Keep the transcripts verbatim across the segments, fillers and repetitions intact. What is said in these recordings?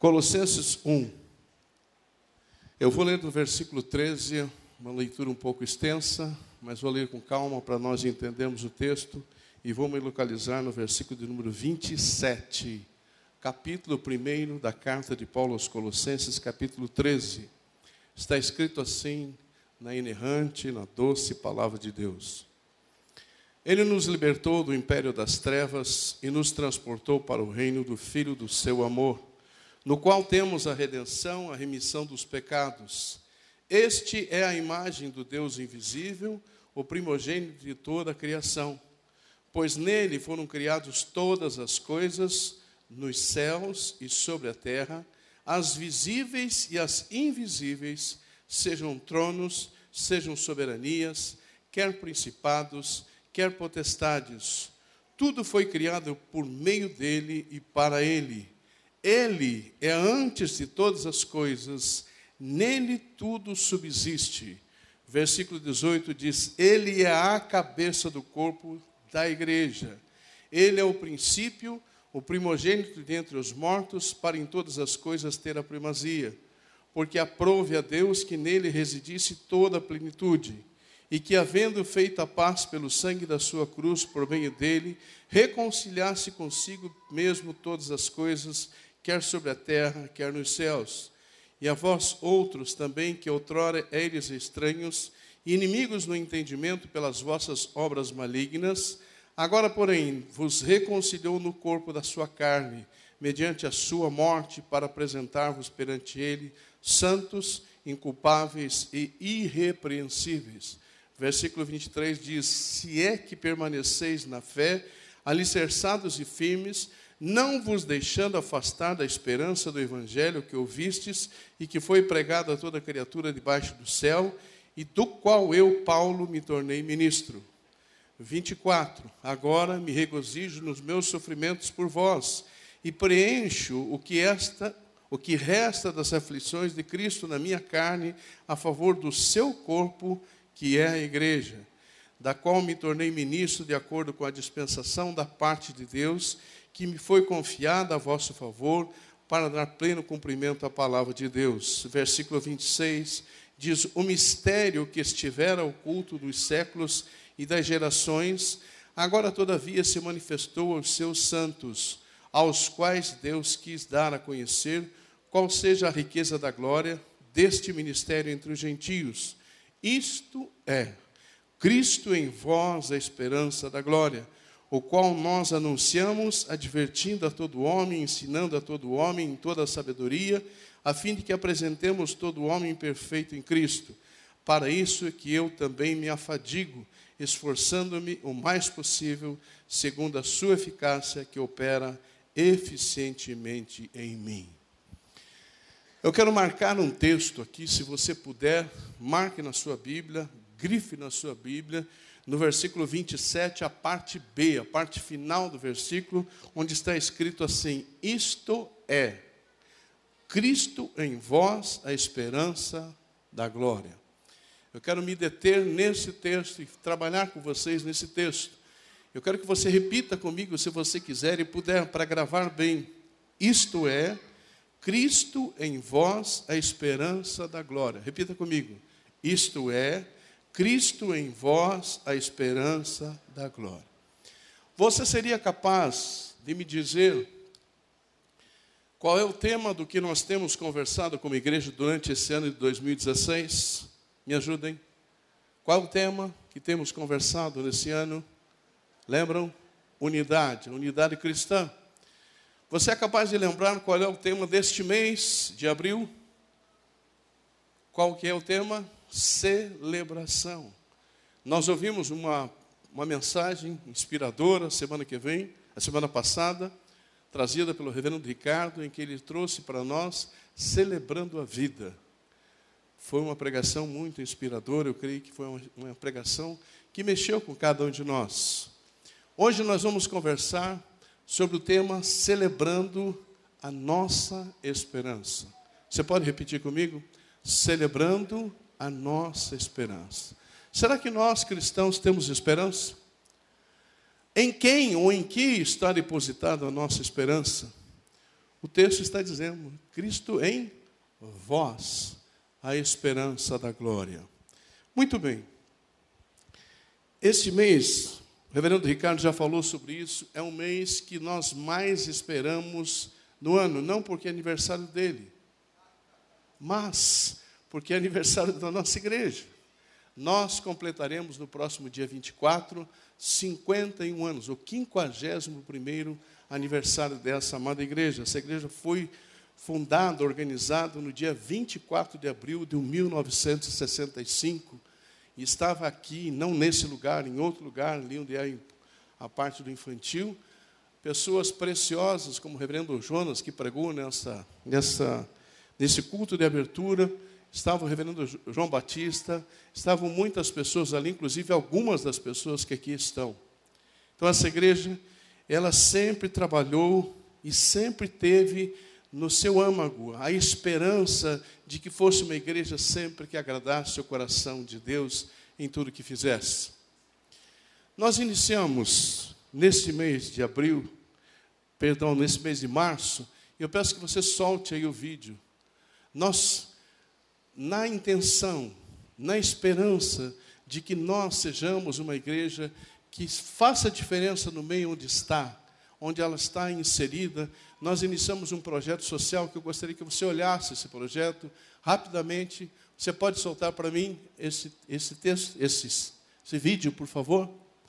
Colossenses um. Eu vou ler do versículo treze, uma leitura um pouco extensa, mas vou ler com calma para nós entendermos o texto, e vou me localizar no versículo de número vinte e sete, capítulo primeiro da carta de Paulo aos Colossenses, capítulo treze. Está escrito assim, na inerrante, na doce palavra de Deus. Ele nos libertou do império das trevas e nos transportou para o reino do Filho do seu amor, no qual temos a redenção, a remissão dos pecados. Este é a imagem do Deus invisível, o primogênito de toda a criação, pois nele foram criadas todas as coisas, nos céus e sobre a terra, as visíveis e as invisíveis, sejam tronos, sejam soberanias, quer principados, quer potestades. Tudo foi criado por meio dele e para ele. Ele é antes de todas as coisas, nele tudo subsiste. Versículo dezoito diz, ele é a cabeça do corpo da igreja. Ele é o princípio, o primogênito dentre os mortos, para em todas as coisas ter a primazia. Porque aprove a Deus que nele residisse toda a plenitude, e que, havendo feito a paz pelo sangue da sua cruz, por meio dele, reconciliasse consigo mesmo todas as coisas, quer sobre a terra, quer nos céus. E a vós outros também, que outrora eres estranhos, e inimigos no entendimento pelas vossas obras malignas, agora, porém, vos reconciliou no corpo da sua carne, mediante a sua morte, para apresentar-vos perante ele, santos, inculpáveis e irrepreensíveis. Versículo vinte e três diz, se é que permaneceis na fé, alicerçados e firmes, não vos deixando afastar da esperança do evangelho que ouvistes e que foi pregado a toda criatura debaixo do céu, e do qual eu, Paulo, me tornei ministro. vinte e quatro, agora me regozijo nos meus sofrimentos por vós, e preencho o que, esta, o que resta das aflições de Cristo na minha carne, a favor do seu corpo, que é a igreja, da qual me tornei ministro de acordo com a dispensação da parte de Deus, que me foi confiada a vosso favor, para dar pleno cumprimento à palavra de Deus. Versículo vinte e seis, diz, o mistério que estivera oculto dos séculos e das gerações, agora todavia se manifestou aos seus santos, aos quais Deus quis dar a conhecer qual seja a riqueza da glória deste ministério entre os gentios. Isto é, Cristo em vós, a esperança da glória, o qual nós anunciamos, advertindo a todo homem, ensinando a todo homem em toda a sabedoria, a fim de que apresentemos todo homem perfeito em Cristo. Para isso é que eu também me afadigo, esforçando-me o mais possível, segundo a sua eficácia que opera eficientemente em mim. Eu quero marcar um texto aqui, se você puder, marque na sua Bíblia, grife na sua Bíblia, no versículo vinte e sete, a parte B, a parte final do versículo, onde está escrito assim, isto é, Cristo em vós, a esperança da glória. Eu quero me deter nesse texto e trabalhar com vocês nesse texto. Eu quero que você repita comigo, se você quiser e puder, para gravar bem. Isto é, Cristo em vós, a esperança da glória. Repita comigo. Isto é, Cristo em vós, a esperança da glória. Você seria capaz de me dizer qual é o tema do que nós temos conversado como igreja durante esse ano de dois mil e dezesseis? Me ajudem. Qual é o tema que temos conversado nesse ano? Lembram? Unidade, unidade cristã. Você é capaz de lembrar qual é o tema deste mês de abril? Qual que é o tema? Celebração. Nós ouvimos uma, uma mensagem inspiradora semana que vem, a semana passada, trazida pelo reverendo Ricardo, em que ele trouxe para nós celebrando a vida. Foi uma pregação muito inspiradora, eu creio que foi uma, uma pregação que mexeu com cada um de nós. Hoje nós vamos conversar sobre o tema celebrando a nossa esperança. Você pode repetir comigo? Celebrando a nossa esperança. Será que nós cristãos temos esperança? Em quem ou em que está depositada a nossa esperança? O texto está dizendo, Cristo em vós, a esperança da glória. Muito bem. Este mês, o reverendo Ricardo já falou sobre isso, é um mês que nós mais esperamos no ano, não porque é aniversário dele, mas porque é aniversário da nossa igreja. Nós completaremos no próximo dia vinte e quatro, cinquenta e um anos, o quinquagésimo primeiro aniversário dessa amada igreja. Essa igreja foi fundada, organizada no dia vinte e quatro de abril de mil novecentos e sessenta e cinco, e estava aqui, não nesse lugar, em outro lugar, ali onde é a parte do infantil, pessoas preciosas, como o reverendo Jonas, que pregou nessa, nessa, nesse culto de abertura, estava o reverendo João Batista, estavam muitas pessoas ali, inclusive algumas das pessoas que aqui estão. Então, essa igreja, ela sempre trabalhou e sempre teve no seu âmago a esperança de que fosse uma igreja sempre que agradasse o coração de Deus em tudo que fizesse. Nós iniciamos nesse mês de abril, perdão, nesse mês de março, e eu peço que você solte aí o vídeo. Nós, na intenção, na esperança de que nós sejamos uma igreja que faça diferença no meio onde está, onde ela está inserida, nós iniciamos um projeto social que eu gostaria que você olhasse esse projeto rapidamente. Você pode soltar para mim esse, esse texto, esse, esse vídeo, por favor?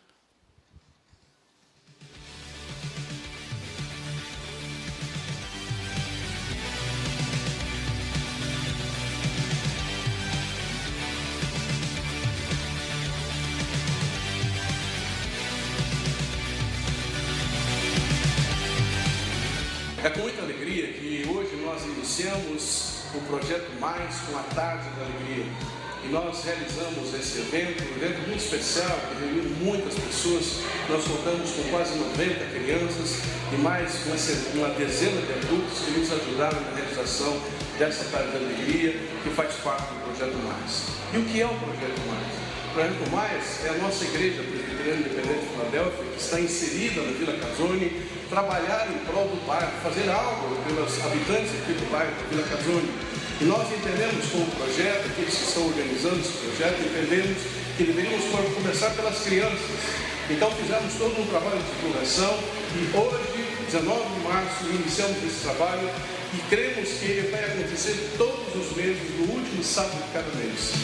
É com muita alegria que hoje nós iniciamos o projeto Mais com a Tarde da Alegria. E nós realizamos esse evento, um evento muito especial, que reuniu muitas pessoas. Nós contamos com quase noventa crianças e mais uma, uma dezena de adultos que nos ajudaram na realização dessa Tarde da Alegria, que faz parte do Projeto Mais. E o que é o Projeto Mais? O Projeto Mais é a nossa igreja presbiteriana independente de Filadélfia, que está inserida na Vila Casone, trabalhar em prol do bairro, fazer algo pelos habitantes aqui do bairro da Vila Casone. E nós entendemos com o projeto, aqueles que estão organizando esse projeto, entendemos que deveríamos começar pelas crianças. Então fizemos todo um trabalho de divulgação e hoje, dezenove de março, iniciamos esse trabalho e cremos que ele vai acontecer todos os meses, no último sábado de cada mês.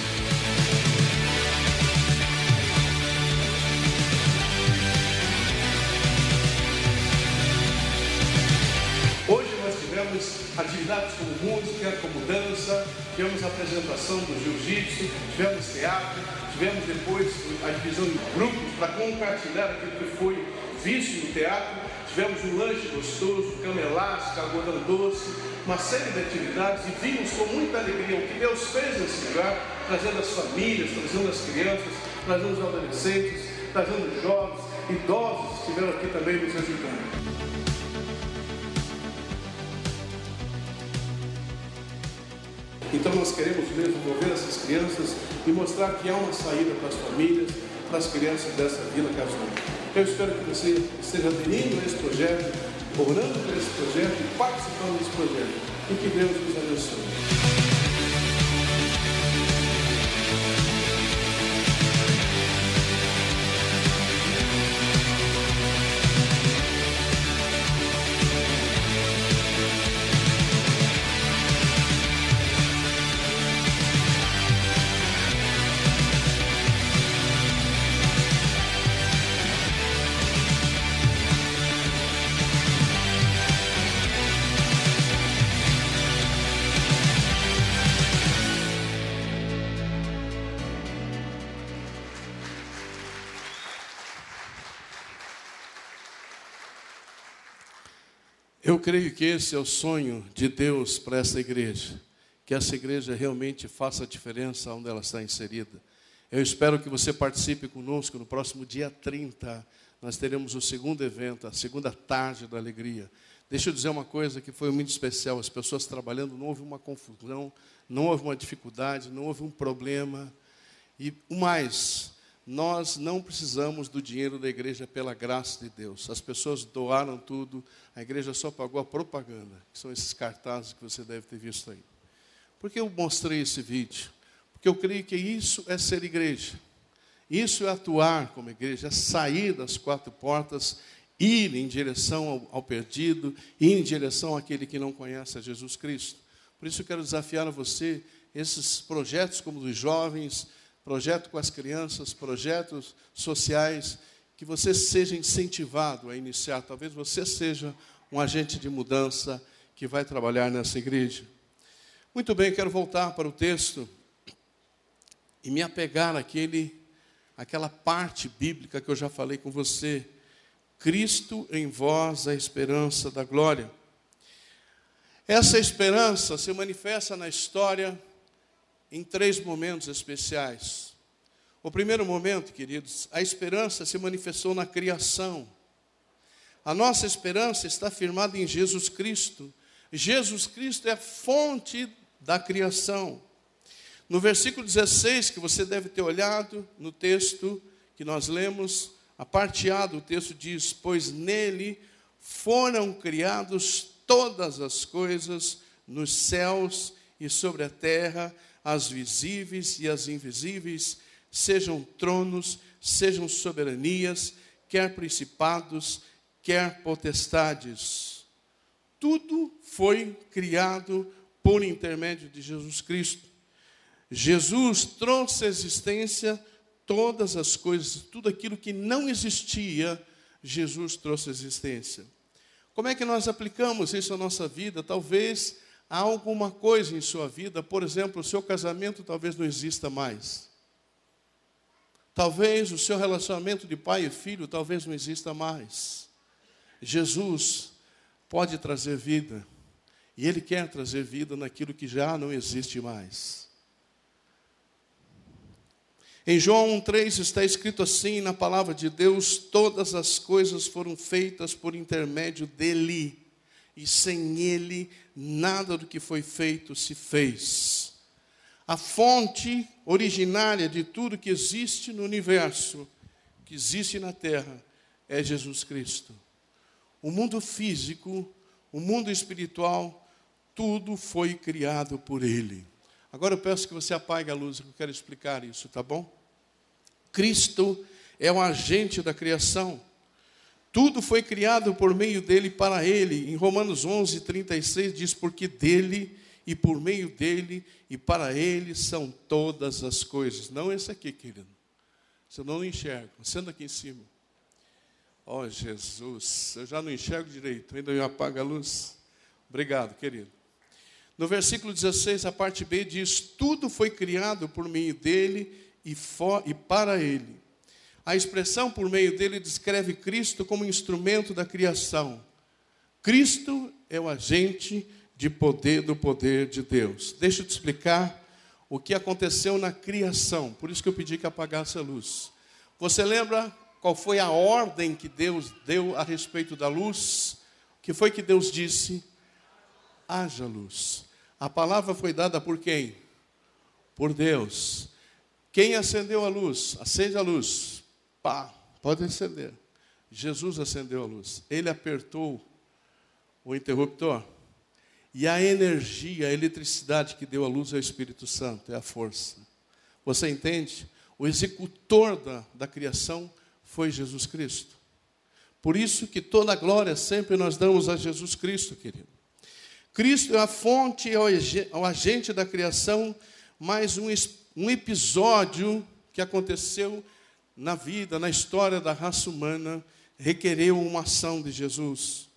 Tivemos atividades como música, como dança, tivemos a apresentação do jiu-jitsu, tivemos teatro, tivemos depois a divisão em grupos para compartilhar aquilo que foi visto no teatro, tivemos um lanche gostoso, cama elástica, algodão doce, uma série de atividades e vimos com muita alegria o que Deus fez nesse lugar, trazendo as famílias, trazendo as crianças, trazendo os adolescentes, trazendo os jovens, idosos que estiveram aqui também nos ajudando. Então nós queremos mesmo envolver essas crianças e mostrar que há uma saída para as famílias, para as crianças dessa Vila Casone. Eu espero que você esteja aderindo a esse projeto, orando por esse projeto e participando desse projeto. E que Deus nos abençoe. Eu creio que esse é o sonho de Deus para essa igreja, que essa igreja realmente faça a diferença onde ela está inserida. Eu espero que você participe conosco no próximo dia trinta, nós teremos o segundo evento, a segunda tarde da alegria. Deixa eu dizer uma coisa que foi muito especial, as pessoas trabalhando, não houve uma confusão, não houve uma dificuldade, não houve um problema. E o mais, nós não precisamos do dinheiro da igreja pela graça de Deus. As pessoas doaram tudo, a igreja só pagou a propaganda, que são esses cartazes que você deve ter visto aí. Por que eu mostrei esse vídeo? Porque eu creio que isso é ser igreja. Isso é atuar como igreja, é sair das quatro portas, ir em direção ao, ao perdido, ir em direção àquele que não conhece a Jesus Cristo. Por isso eu quero desafiar a você, esses projetos como dos jovens, projeto com as crianças, projetos sociais, que você seja incentivado a iniciar. Talvez você seja um agente de mudança que vai trabalhar nessa igreja. Muito bem, quero voltar para o texto e me apegar àquele, àquela parte bíblica que eu já falei com você. Cristo em vós, a esperança da glória. Essa esperança se manifesta na história em três momentos especiais. O primeiro momento, queridos, a esperança se manifestou na criação. A nossa esperança está firmada em Jesus Cristo. Jesus Cristo é a fonte da criação. No versículo dezesseis, que você deve ter olhado no texto que nós lemos, a parte A do texto diz: pois nele foram criados todas as coisas nos céus e sobre a terra, as visíveis e as invisíveis, sejam tronos, sejam soberanias, quer principados, quer potestades. Tudo foi criado por intermédio de Jesus Cristo. Jesus trouxe à existência todas as coisas, tudo aquilo que não existia, Jesus trouxe à existência. Como é que nós aplicamos isso à nossa vida? Talvez há alguma coisa em sua vida, por exemplo, o seu casamento talvez não exista mais. Talvez o seu relacionamento de pai e filho talvez não exista mais. Jesus pode trazer vida, e Ele quer trazer vida naquilo que já não existe mais. Em João um três está escrito assim, na palavra de Deus: todas as coisas foram feitas por intermédio dEle, e sem Ele nada do que foi feito se fez. A fonte originária de tudo que existe no universo, que existe na terra, é Jesus Cristo. O mundo físico, o mundo espiritual, tudo foi criado por Ele. Agora eu peço que você apague a luz, que eu quero explicar isso, tá bom? Cristo é o agente da criação. Tudo foi criado por meio dele e para ele. Em Romanos onze, trinta e seis diz: porque dele e por meio dele e para ele são todas as coisas. Não esse aqui, querido. Você não enxerga. Senta aqui em cima. Oh, Jesus, eu já não enxergo direito. Ainda eu apago a luz. Obrigado, querido. No versículo dezesseis, a parte B diz: tudo foi criado por meio dele e, for, e para ele. A expressão por meio dele descreve Cristo como instrumento da criação. Cristo é o agente de poder do poder de Deus. Deixa eu te explicar o que aconteceu na criação. Por isso que eu pedi que apagasse a luz. Você lembra qual foi a ordem que Deus deu a respeito da luz? O que foi que Deus disse? Haja luz. A palavra foi dada por quem? Por Deus. Quem acendeu a luz? Acende a luz. Pá, pode acender. Jesus acendeu a luz. Ele apertou o interruptor. E a energia, a eletricidade que deu a luz é o Espírito Santo, é a força. Você entende? O executor da, da criação foi Jesus Cristo. Por isso que toda a glória sempre nós damos a Jesus Cristo, querido. Cristo é a fonte, é o agente da criação, mas um, um episódio que aconteceu na vida, na história da raça humana, requereu uma ação de Jesus.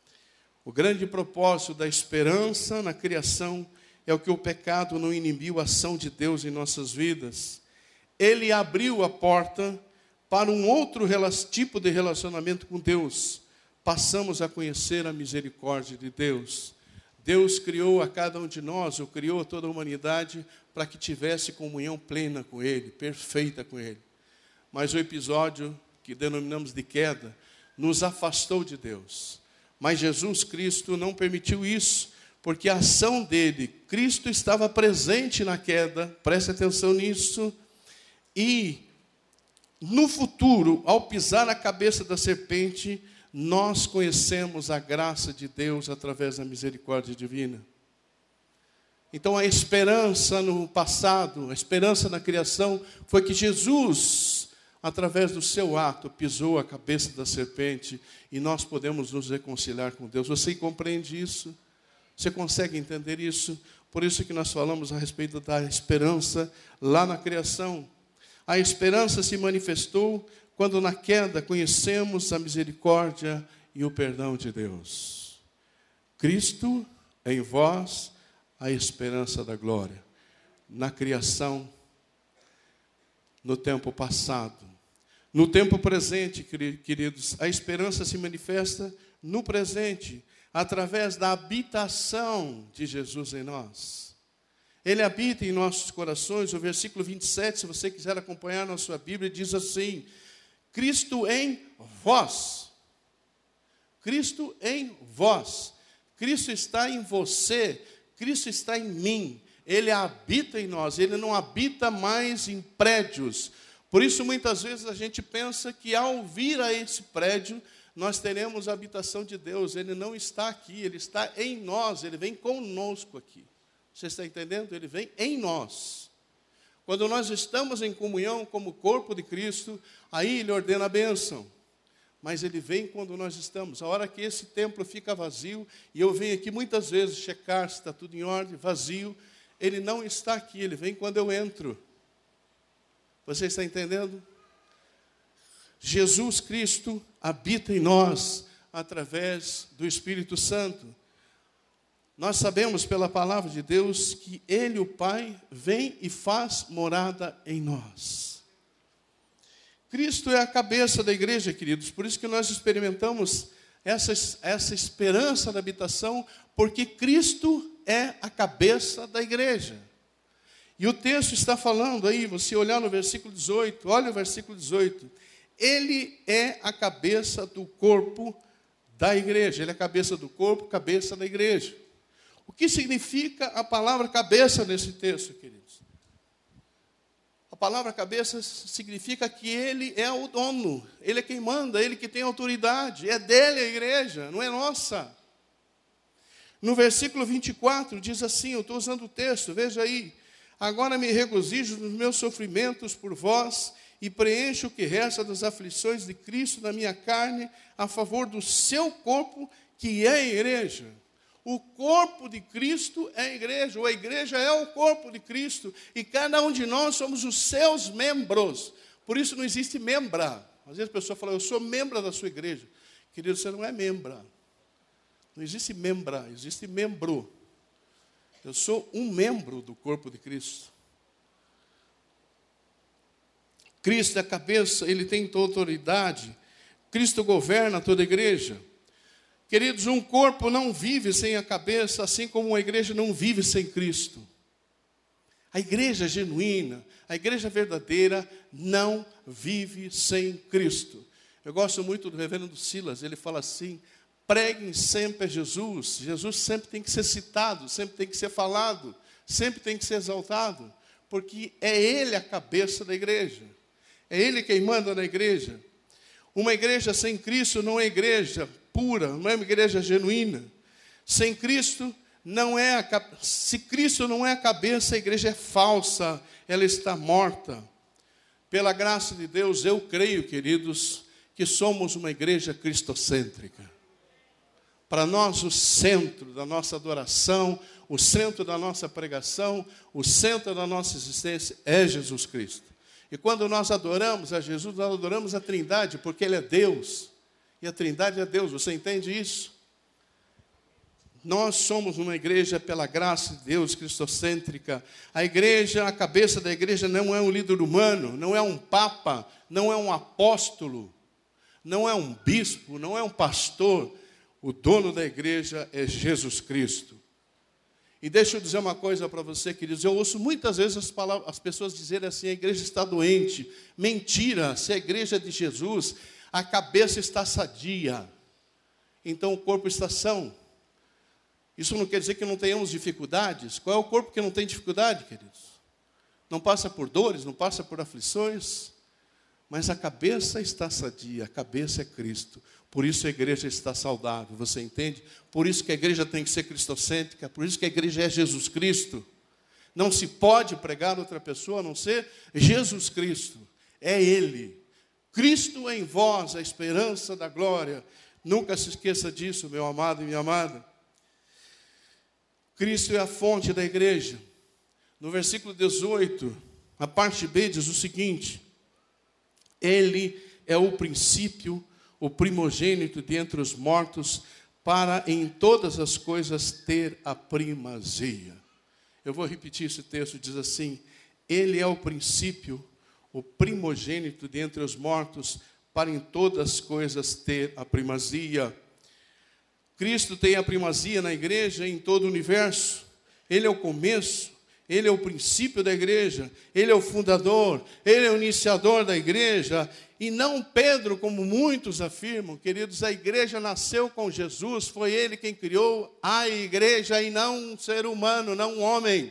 O grande propósito da esperança na criação é o que o pecado não inibiu a ação de Deus em nossas vidas. Ele abriu a porta para um outro tipo de relacionamento com Deus. Passamos a conhecer a misericórdia de Deus. Deus criou a cada um de nós, ou criou a toda a humanidade, para que tivesse comunhão plena com Ele, perfeita com Ele. Mas o episódio que denominamos de queda, nos afastou de Deus. Mas Jesus Cristo não permitiu isso, porque a ação dele, Cristo estava presente na queda, preste atenção nisso, e no futuro, ao pisar a cabeça da serpente, nós conhecemos a graça de Deus através da misericórdia divina. Então a esperança no passado, a esperança na criação, foi que Jesus, através do seu ato, pisou a cabeça da serpente e nós podemos nos reconciliar com Deus. Você compreende isso? Você consegue entender isso? Por isso que nós falamos a respeito da esperança lá na criação. A esperança se manifestou quando na queda conhecemos a misericórdia e o perdão de Deus. Cristo em vós, a esperança da glória. Na criação, no tempo passado. No tempo presente, queridos, a esperança se manifesta no presente, através da habitação de Jesus em nós. Ele habita em nossos corações. O versículo vinte e sete, se você quiser acompanhar na sua Bíblia, diz assim: Cristo em vós. Cristo em vós. Cristo está em você. Cristo está em mim. Ele habita em nós. Ele não habita mais em prédios. Por isso, muitas vezes, a gente pensa que ao vir a esse prédio, nós teremos a habitação de Deus. Ele não está aqui, Ele está em nós. Ele vem conosco aqui. Você está entendendo? Ele vem em nós. Quando nós estamos em comunhão como corpo de Cristo, aí Ele ordena a bênção. Mas Ele vem quando nós estamos. A hora que esse templo fica vazio, e eu venho aqui muitas vezes checar se está tudo em ordem, vazio, Ele não está aqui, Ele vem quando eu entro. Você está entendendo? Jesus Cristo habita em nós através do Espírito Santo. Nós sabemos pela palavra de Deus que Ele, o Pai, vem e faz morada em nós. Cristo é a cabeça da igreja, queridos, por isso que nós experimentamos essa, essa esperança da habitação, porque Cristo é a cabeça da igreja. E o texto está falando aí, você olhar no versículo dezoito, olha o versículo dezoito. Ele é a cabeça do corpo da igreja. Ele é a cabeça do corpo, cabeça da igreja. O que significa a palavra cabeça nesse texto, queridos? A palavra cabeça significa que Ele é o dono. Ele é quem manda, Ele que tem autoridade. É dele a igreja, não é nossa. No versículo vinte e quatro diz assim, eu estou usando o texto, veja aí. Agora me regozijo nos meus sofrimentos por vós e preencho o que resta das aflições de Cristo na minha carne a favor do seu corpo, que é a igreja. O corpo de Cristo é a igreja, ou a igreja é o corpo de Cristo, e cada um de nós somos os seus membros. Por isso não existe membra. Às vezes a pessoa fala, eu sou membro da sua igreja. Querido, você não é membra. Não existe membra, existe membro. Eu sou um membro do corpo de Cristo. Cristo é a cabeça, Ele tem toda autoridade. Cristo governa toda a igreja. Queridos, um corpo não vive sem a cabeça, assim como uma igreja não vive sem Cristo. A igreja genuína, a igreja verdadeira, não vive sem Cristo. Eu gosto muito do reverendo Silas, ele fala assim, preguem sempre a Jesus. Jesus sempre tem que ser citado, sempre tem que ser falado, sempre tem que ser exaltado, porque é Ele a cabeça da igreja. É Ele quem manda na igreja. Uma igreja sem Cristo não é igreja pura, não é uma igreja genuína. Sem Cristo, não é a, se Cristo não é a cabeça, a igreja é falsa, ela está morta. Pela graça de Deus, eu creio, queridos, que somos uma igreja cristocêntrica. Para nós, o centro da nossa adoração, o centro da nossa pregação, o centro da nossa existência é Jesus Cristo. E quando nós adoramos a Jesus, nós adoramos a Trindade, porque Ele é Deus. E a Trindade é Deus, você entende isso? Nós somos uma igreja pela graça de Deus, cristocêntrica. A igreja, a cabeça da igreja não é um líder humano, não é um papa, não é um apóstolo, não é um bispo, não é um pastor. O dono da igreja é Jesus Cristo. E deixa eu dizer uma coisa para você, queridos. Eu ouço muitas vezes as, palavras, as pessoas dizerem assim, a igreja está doente. Mentira, se a igreja é de Jesus, a cabeça está sadia. Então o corpo está são. Isso não quer dizer que não tenhamos dificuldades. Qual é o corpo que não tem dificuldade, queridos? Não passa por dores, não passa por aflições. mas a cabeça está sadia, a cabeça é Cristo. Por isso a igreja está saudável, você entende? Por isso que a igreja tem que ser cristocêntrica, por isso que a igreja é Jesus Cristo. Não se pode pregar outra pessoa a não ser Jesus Cristo. É Ele. Cristo em vós, a esperança da glória. Nunca se esqueça disso, meu amado e minha amada. Cristo é a fonte da igreja. No versículo dezoito, a parte B diz o seguinte: Ele é o princípio, o primogênito dentre os mortos, para em todas as coisas ter a primazia. Eu vou repetir esse texto, diz assim: Ele é o princípio, o primogênito dentre os mortos, para em todas as coisas ter a primazia. Cristo tem a primazia na igreja e em todo o universo. Ele é o começo, Ele é o princípio da igreja, Ele é o fundador, Ele é o iniciador da igreja. E não Pedro, como muitos afirmam, queridos, a igreja nasceu com Jesus, foi Ele quem criou a igreja e não um ser humano, não um homem.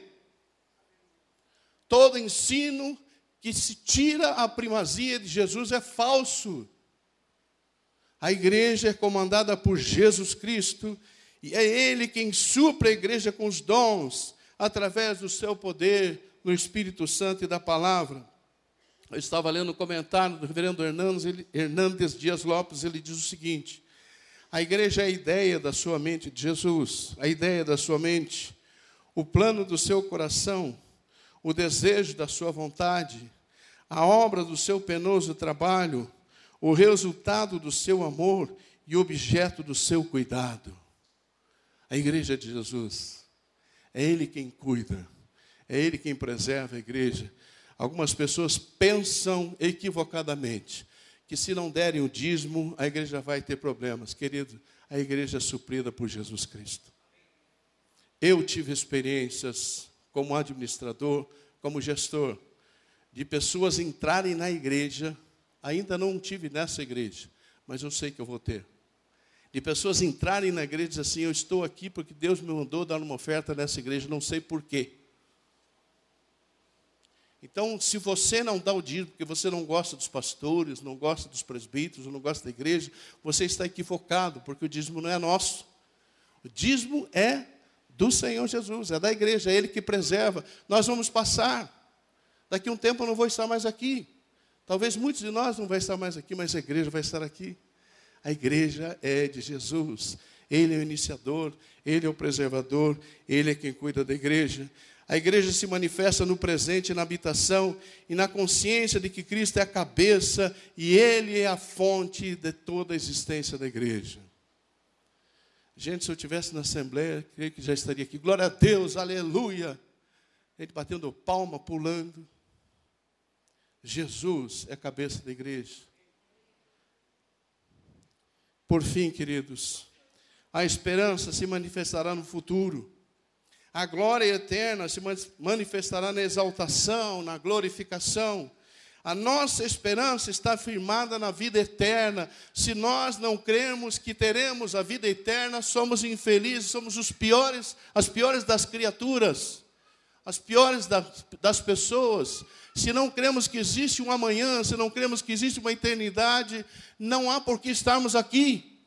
Todo ensino que se tira a primazia de Jesus é falso. A igreja é comandada por Jesus Cristo e é Ele quem supre a igreja com os dons, através do seu poder, no Espírito Santo e da palavra. Eu estava lendo o comentário do reverendo Hernandes, ele, Hernandes Dias Lopes, ele diz o seguinte: a igreja é a ideia da sua mente de Jesus, a ideia da sua mente, o plano do seu coração, o desejo da sua vontade, a obra do seu penoso trabalho, o resultado do seu amor e objeto do seu cuidado. A igreja de Jesus, é Ele quem cuida, é Ele quem preserva a igreja. Algumas pessoas pensam equivocadamente que se não derem o dízimo, a igreja vai ter problemas. Querido, a igreja é suprida por Jesus Cristo. Eu tive experiências como administrador, como gestor, de pessoas entrarem na igreja, ainda não tive nessa igreja, mas eu sei que eu vou ter. De pessoas entrarem na igreja e dizer assim: eu estou aqui porque Deus me mandou dar uma oferta nessa igreja, não sei porquê. Então, se você não dá o dízimo, porque você não gosta dos pastores, não gosta dos presbíteros, não gosta da igreja, você está equivocado, porque o dízimo não é nosso. O dízimo é do Senhor Jesus, é da igreja, é Ele que preserva. Nós vamos passar. Daqui a um tempo eu não vou estar mais aqui. Talvez muitos de nós não vão estar mais aqui, mas a igreja vai estar aqui. A igreja é de Jesus. Ele é o iniciador, Ele é o preservador, Ele é quem cuida da igreja. A igreja se manifesta no presente, na habitação e na consciência de que Cristo é a cabeça e Ele é a fonte de toda a existência da igreja. Gente, se eu estivesse na assembleia, creio que já estaria aqui. Glória a Deus, aleluia. Ele batendo palma, pulando. Jesus é a cabeça da igreja. Por fim, queridos, a esperança se manifestará no futuro. A glória eterna se manifestará na exaltação, na glorificação. A nossa esperança está firmada na vida eterna. Se nós não cremos que teremos a vida eterna, somos infelizes, somos os piores, as piores das criaturas, as piores das, das pessoas. Se não cremos que existe um amanhã, se não cremos que existe uma eternidade, não há por que estarmos aqui.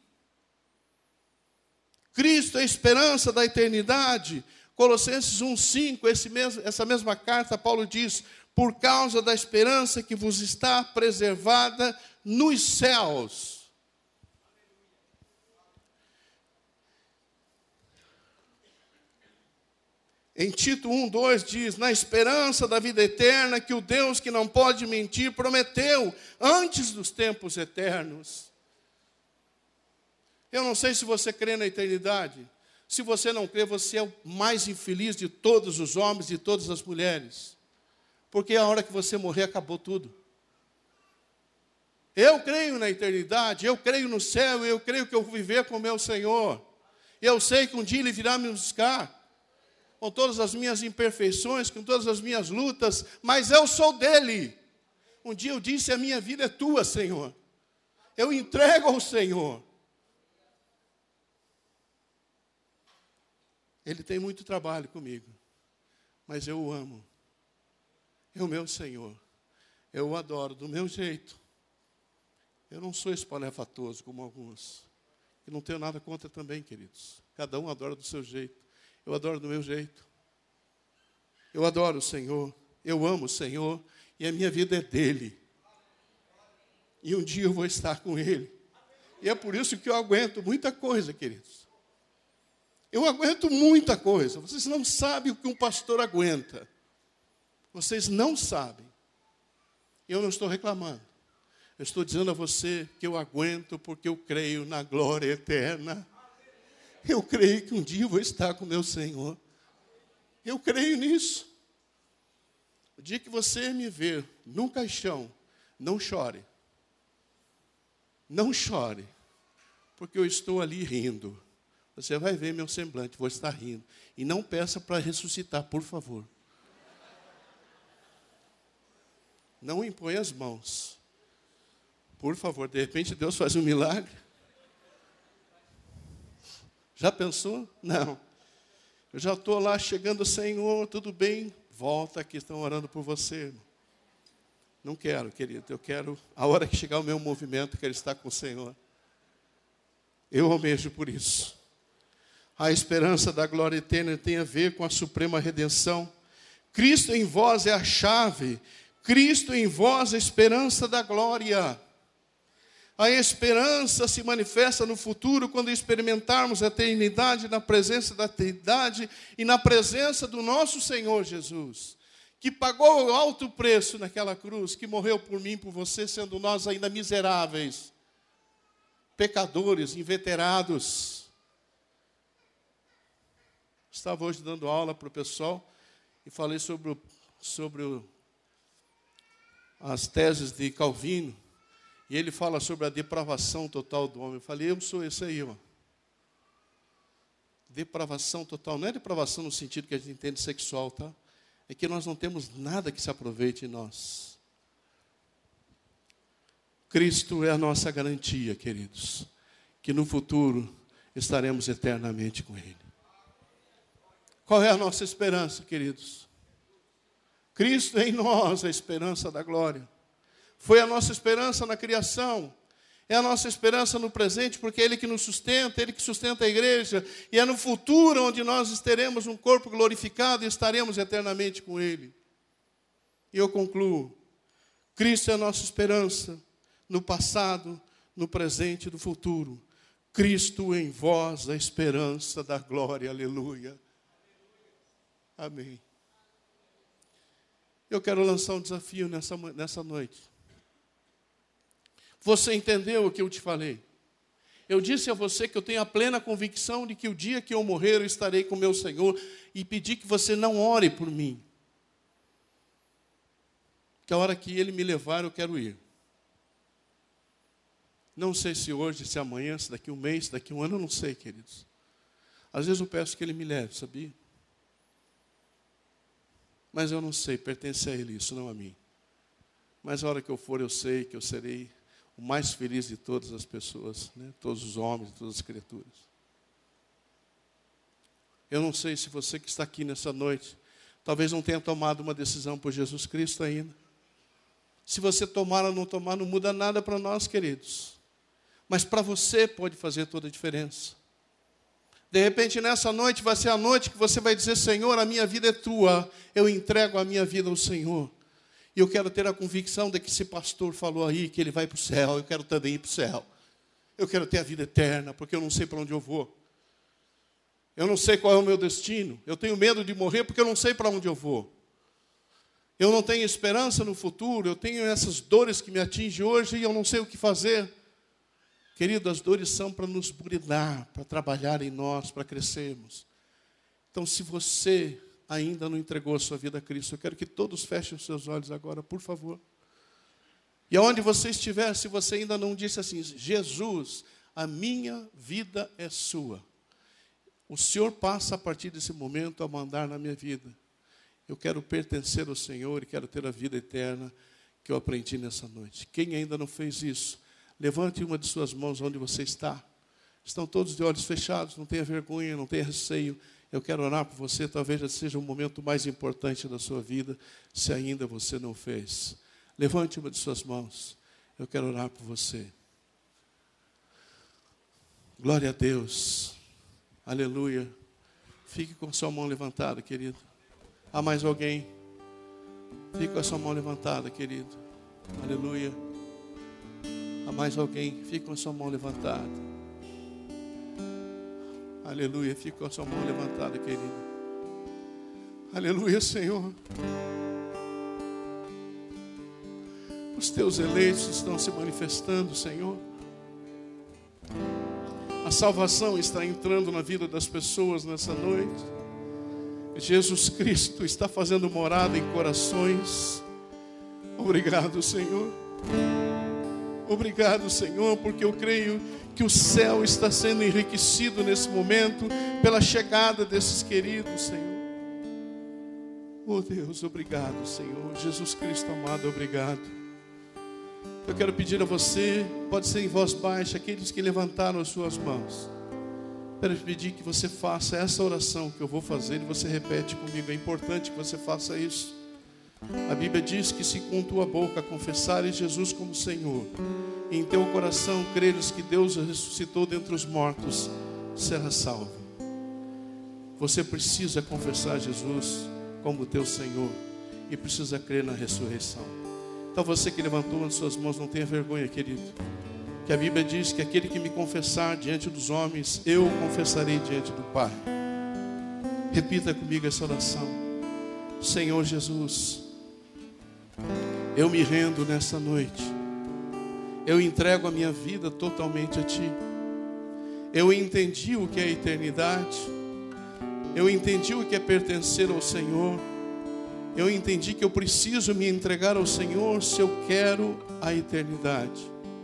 Cristo é a esperança da eternidade. Colossenses um, cinco, esse mesmo, essa mesma carta, Paulo diz: por causa da esperança que vos está preservada nos céus. Em Tito um, dois diz: na esperança da vida eterna que o Deus que não pode mentir prometeu antes dos tempos eternos. Eu não sei se você crê na eternidade. Se você não crê, você é o mais infeliz de todos os homens e de todas as mulheres. Porque a hora que você morrer, acabou tudo. Eu creio na eternidade, eu creio no céu, eu creio que eu vou viver com o meu Senhor. Eu sei que um dia Ele virá me buscar, com todas as minhas imperfeições, com todas as minhas lutas, mas eu sou dEle. Um dia eu disse: a minha vida é Tua, Senhor. Eu entrego ao Senhor. Ele tem muito trabalho comigo, mas eu o amo. É o meu Senhor. Eu o adoro do meu jeito. Eu não sou espalhafatoso como alguns. E não tenho nada contra também, queridos. Cada um adora do seu jeito. Eu adoro do meu jeito. Eu adoro o Senhor. Eu amo o Senhor. E a minha vida é dele. E um dia eu vou estar com ele. E é por isso que eu aguento muita coisa, queridos. Eu aguento muita coisa. Vocês não sabem o que um pastor aguenta. Vocês não sabem. Eu não estou reclamando. Eu estou dizendo a você que eu aguento porque eu creio na glória eterna. Eu creio que um dia eu vou estar com meu Senhor. Eu creio nisso. O dia que você me ver num caixão, não chore. Não chore, porque eu estou ali rindo. Você vai ver meu semblante, vou estar rindo. E não peça para ressuscitar, por favor. Não impõe as mãos. Por favor, de repente Deus faz um milagre. Já pensou? Não. Eu já estou lá chegando, Senhor, tudo bem? Volta aqui, estão orando por você. Não quero, querido. Eu quero, a hora que chegar o meu movimento, quero estar com o Senhor. Eu almejo por isso. A esperança da glória eterna tem a ver com a suprema redenção. Cristo em vós é a chave. Cristo em vós é a esperança da glória. A esperança se manifesta no futuro quando experimentarmos a eternidade na presença da eternidade e na presença do nosso Senhor Jesus, que pagou o alto preço naquela cruz, que morreu por mim, por você, sendo nós ainda miseráveis, pecadores, inveterados. Estava hoje dando aula para o pessoal e falei sobre, o, sobre o, as teses de Calvino, e ele fala sobre a depravação total do homem. Eu falei, eu sou esse aí, ó. Depravação total, não é depravação no sentido que a gente entende sexual, tá? É que nós não temos nada que se aproveite em nós. Cristo é a nossa garantia, queridos, que no futuro estaremos eternamente com Ele. Qual é a nossa esperança, queridos? Cristo em nós, a esperança da glória. Foi a nossa esperança na criação. É a nossa esperança no presente, porque é Ele que nos sustenta, Ele que sustenta a igreja. E é no futuro onde nós teremos um corpo glorificado e estaremos eternamente com Ele. E eu concluo. Cristo é a nossa esperança no passado, no presente e no futuro. Cristo em vós, a esperança da glória. Aleluia. Amém. Eu quero lançar um desafio nessa, nessa noite. Você entendeu o que eu te falei? Eu disse a você que eu tenho a plena convicção de que o dia que eu morrer eu estarei com meu Senhor e pedi que você não ore por mim. Que a hora que Ele me levar eu quero ir. Não sei se hoje, se amanhã, se daqui um mês, se daqui um ano, eu não sei, queridos. Às vezes eu peço que Ele me leve, sabia? Mas eu não sei, pertence a Ele isso, não a mim. Mas a hora que eu for, eu sei que eu serei o mais feliz de todas as pessoas, né? Todos os homens, todas as criaturas. Eu não sei se você que está aqui nessa noite, talvez não tenha tomado uma decisão por Jesus Cristo ainda. Se você tomar ou não tomar, não muda nada para nós, queridos. Mas para você pode fazer toda a diferença. De repente, nessa noite, vai ser a noite que você vai dizer, Senhor, a minha vida é Tua, eu entrego a minha vida ao Senhor. E eu quero ter a convicção de que esse pastor falou aí que ele vai para o céu, eu quero também ir para o céu. Eu quero ter a vida eterna, porque eu não sei para onde eu vou. Eu não sei qual é o meu destino. Eu tenho medo de morrer porque eu não sei para onde eu vou. Eu não tenho esperança no futuro, eu tenho essas dores que me atingem hoje e eu não sei o que fazer. Querido, as dores são para nos burilar, para trabalhar em nós, para crescermos. Então, se você ainda não entregou a sua vida a Cristo, eu quero que todos fechem os seus olhos agora, por favor. E aonde você estiver, se você ainda não disse assim, Jesus, a minha vida é sua. O Senhor passa a partir desse momento a mandar na minha vida. Eu quero pertencer ao Senhor e quero ter a vida eterna que eu aprendi nessa noite. Quem ainda não fez isso, levante uma de suas mãos onde você está. Estão todos de olhos fechados, não tenha vergonha, não tenha receio. Eu quero orar por você, talvez seja o momento mais importante da sua vida, se ainda você não fez. Levante uma de suas mãos. Eu quero orar por você. Glória a Deus. Aleluia. Fique com sua mão levantada, querido. Há mais alguém? Fique com a sua mão levantada, querido. Aleluia. Há mais alguém? Fique com a sua mão levantada. Aleluia. Fique com a sua mão levantada, querido. Aleluia, Senhor. Os teus eleitos estão se manifestando, Senhor. A salvação está entrando na vida das pessoas nessa noite. Jesus Cristo está fazendo morada em corações. Obrigado, Senhor. Obrigado, Senhor, porque eu creio que o céu está sendo enriquecido nesse momento pela chegada desses queridos, Senhor. Oh Deus, obrigado, Senhor. Jesus Cristo amado, obrigado. Eu quero pedir a você, pode ser em voz baixa, aqueles que levantaram as suas mãos. Quero pedir que você faça essa oração que eu vou fazer e você repete comigo. É importante que você faça isso. A Bíblia diz que se com tua boca confessares Jesus como Senhor, e em teu coração creres que Deus o ressuscitou dentre os mortos, será salvo. Você precisa confessar Jesus como teu Senhor e precisa crer na ressurreição. Então você que levantou as suas mãos, não tenha vergonha, querido. Que a Bíblia diz que aquele que me confessar diante dos homens, eu confessarei diante do Pai. Repita comigo essa oração. Senhor Jesus, eu me rendo nessa noite. Eu entrego a minha vida totalmente a Ti. Eu entendi o que é a eternidade. Eu entendi o que é pertencer ao Senhor. Eu entendi que eu preciso me entregar ao Senhor se eu quero a eternidade.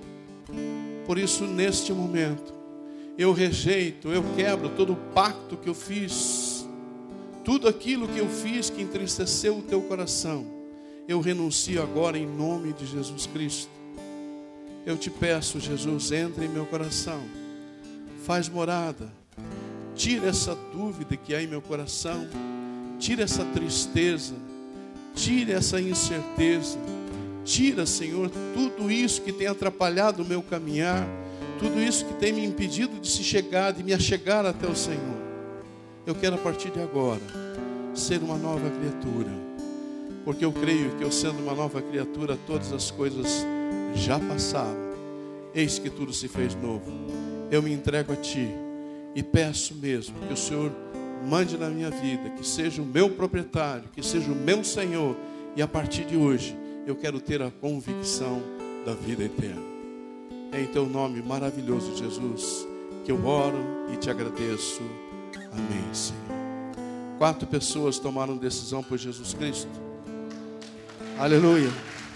Por isso, neste momento, eu rejeito, eu quebro todo o pacto que eu fiz. Tudo aquilo que eu fiz que entristeceu o teu coração, eu renuncio agora em nome de Jesus Cristo. Eu te peço, Jesus, entra em meu coração. Faz morada. Tira essa dúvida que há em meu coração. Tira essa tristeza. Tira essa incerteza. Tira, Senhor, tudo isso que tem atrapalhado o meu caminhar. Tudo isso que tem me impedido de se chegar, de me achegar até o Senhor. Eu quero a partir de agora ser uma nova criatura. Porque eu creio que eu sendo uma nova criatura, todas as coisas já passaram. Eis que tudo se fez novo. Eu me entrego a Ti e peço mesmo que o Senhor mande na minha vida, que seja o meu proprietário, que seja o meu Senhor. E a partir de hoje, eu quero ter a convicção da vida eterna. É em Teu nome maravilhoso, Jesus, que eu oro e Te agradeço. Amém, Senhor. Quatro pessoas tomaram decisão por Jesus Cristo. Aleluia.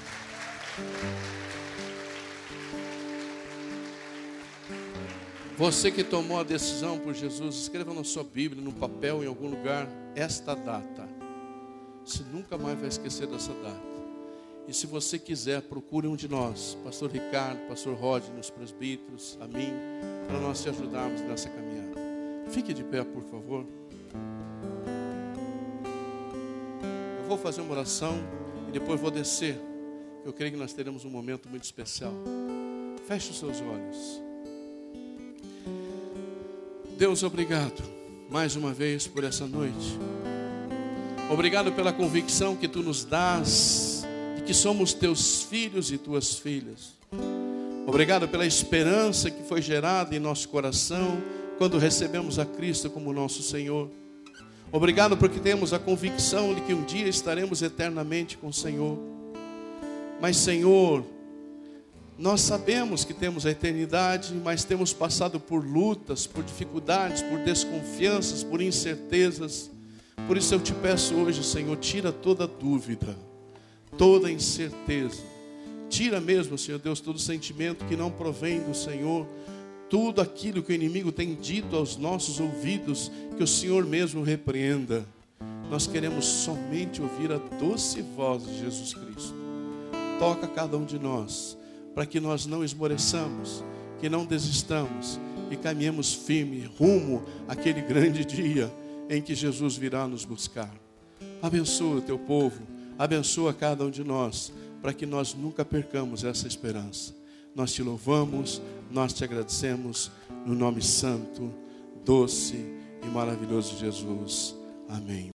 Você que tomou a decisão por Jesus, escreva na sua Bíblia, no papel, em algum lugar, esta data. Você nunca mais vai esquecer dessa data. E se você quiser, procure um de nós, Pastor Ricardo, Pastor Rodney, os presbíteros, a mim, para nós te ajudarmos nessa caminhada. Fique de pé, por favor. Eu vou fazer uma oração e depois vou descer. Eu creio que nós teremos um momento muito especial. Feche os seus olhos. Deus, obrigado mais uma vez por essa noite. Obrigado pela convicção que Tu nos dás de que somos Teus filhos e Tuas filhas. Obrigado pela esperança que foi gerada em nosso coração quando recebemos a Cristo como nosso Senhor. Obrigado porque temos a convicção de que um dia estaremos eternamente com o Senhor. Mas, Senhor, nós sabemos que temos a eternidade, mas temos passado por lutas, por dificuldades, por desconfianças, por incertezas. Por isso eu te peço hoje, Senhor, tira toda dúvida, toda incerteza. Tira mesmo, Senhor Deus, todo sentimento que não provém do Senhor. Tudo aquilo que o inimigo tem dito aos nossos ouvidos, que o Senhor mesmo repreenda. Nós queremos somente ouvir a doce voz de Jesus Cristo. Toca cada um de nós, para que nós não esmoreçamos, que não desistamos e caminhemos firme rumo àquele grande dia em que Jesus virá nos buscar. Abençoa o Teu povo, abençoa cada um de nós. para que nós nunca percamos essa esperança. Nós te louvamos, nós te agradecemos, no nome santo, doce e maravilhoso de Jesus. Amém.